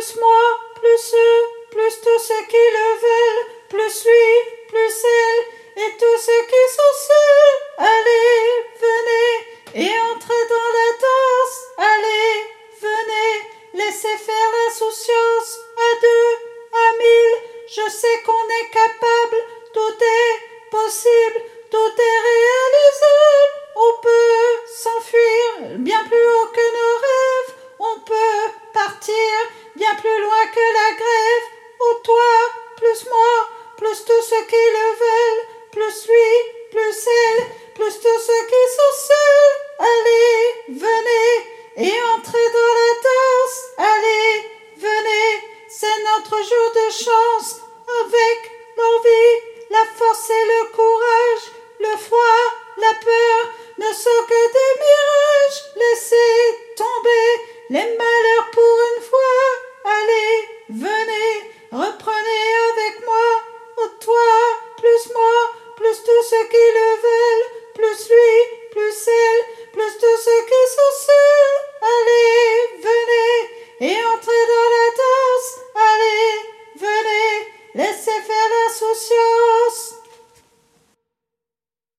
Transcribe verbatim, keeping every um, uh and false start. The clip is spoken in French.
plus moi, plus eux, plus tous ceux qui le veulent, plus lui, plus elle, et tous ceux qui sont seuls. Allez, venez, et entrez dans la danse. Allez, venez, laissez faire l'insouciance. À deux, à mille, je sais qu'on est capable, tout est possible, tout est réalisable. On peut s'enfuir bien plus haut que nos rêves, on peut partir bien plus loin que la grève. Oh toi, plus moi, plus tous ceux qui le veulent, plus lui, plus elle, plus tous ceux qui sont seuls. Allez, venez, et entrez dans la danse. Allez, venez, c'est notre jour de chance. Avec l'envie, la force et le courage, le froid, la peur ne sont que des mirages. Laissez tomber les malheurs pour une fois. Allez, venez, reprenez avec moi. Oh toi, plus moi, plus tous ceux qui le veulent, plus lui, plus elle, plus tous ceux qui sont seuls. Allez, venez, et entrez dans la danse. Allez, venez, laissez